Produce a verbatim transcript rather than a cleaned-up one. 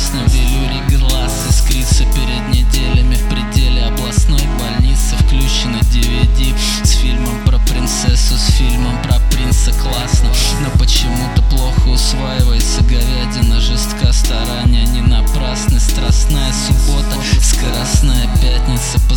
красном велюре глаз искрится перед неделями в пределе областной больницы. Включено ди ви ди с фильмом про принцессу, с фильмом про принца. Классно, но почему-то плохо усваивается говядина. Жестка, старания не напрасны. Страстная суббота, скоростная пятница.